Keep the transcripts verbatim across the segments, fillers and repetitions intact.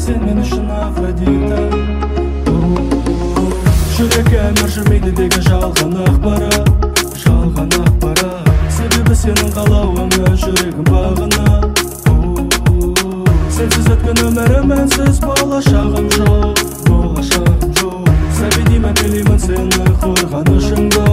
сен мен үшін Афродита. Жүрекке әмір жүрмейді деген жалған ақпарат, жалған ақпарат. Себебі сенің қалауыңа жүрегім бағына. Сенсіз өткен өмірім мәнсіз, болашағым жоқ, болашағым жоқ. Сәби деймін, білеймін сені қорғанышыңда.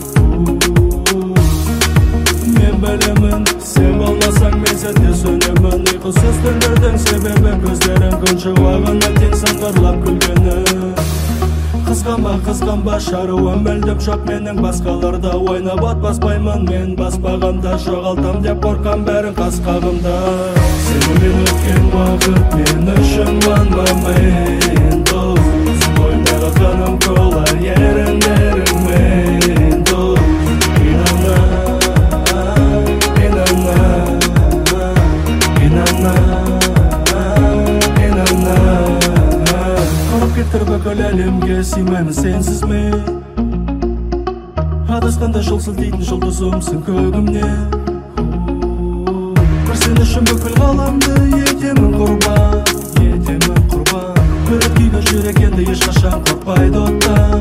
Мен білемін, сен болмасаң мен сәтте сөнемін. Ұйқысыз түндердің себебі көздерің күн шуағына тең сыңғырлап күлгені. Қызғанба, қызғанба, шаруам мүлдем жоқ менің. Басқаларда ойнап от баспаймын мен. Баспағанда жоғалтам деп қорқам бәрін қас қағымда. Сенімен өткен уақыт мен үшін one moment. Бойымдағы қаным қолар еріндеріңмен. Инана, инана, инана, инана. Құрып кеттір бүкіл әлемге, сыймаймын сенсіз мен. Адасқанда жол сілтейтін жұлдызымсың көгімнен. Бір сен үшін бүкіл ғаламды етемін құрбан, етемін құрбан. Көріп күйген жүрек енді ешқашан қорқпайды оттан.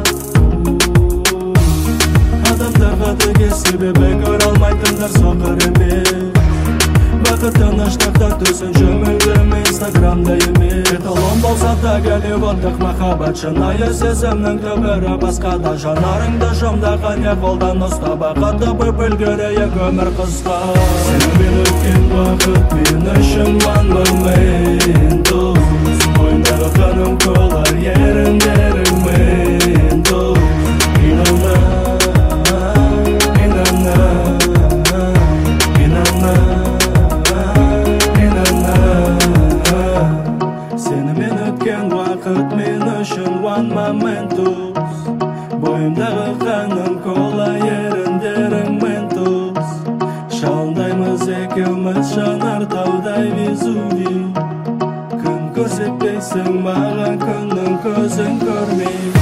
Адамдарға тіге себебі көре алмайтындар соқыр емес. Бақыттың аштықта төсін жөмілдім инстаграмда емес. Эталон болса да голливудтық махаббат, шынайы сезімнің түбірі басқада. Жанарыңды жұмдаған не қолдан ұста, бақытты болып үлгерейік өмір қысқа. Сенімен өткен уақыт мен үшін one moment. Бойымдағы қаным қолар еріндеріңмен. Инана, инана, инана, инана. Сенімен өткен уақыт мен үшін one moment. Бойымдағы қаным қолар еріндеріңмен. Жалындаймыз екеуміз жанартаудай Везувий. Күн көрсетпейсің маған күннің көзін көрмей.